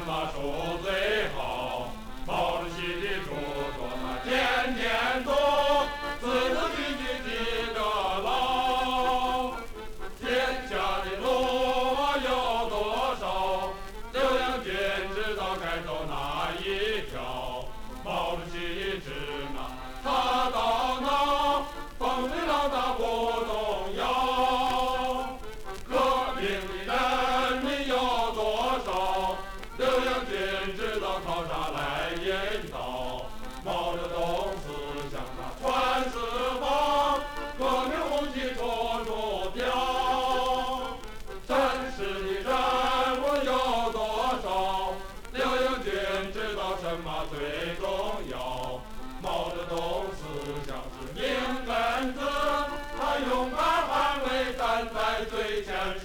么书最好？毛主席的著作他天天读，字字句句记得牢。天下的路有多少？刘洋军知道该走哪一条？毛主席指哪他到哪，风吹浪打不动摇。革命的人民有多少？刘洋军知道靠啥来引导？毛泽东思想那传四方，革命红旗处处飘。真实的人物有多少？刘洋军知道什么最重要？毛泽东思想是命根子，他勇敢捍卫，站在最前线。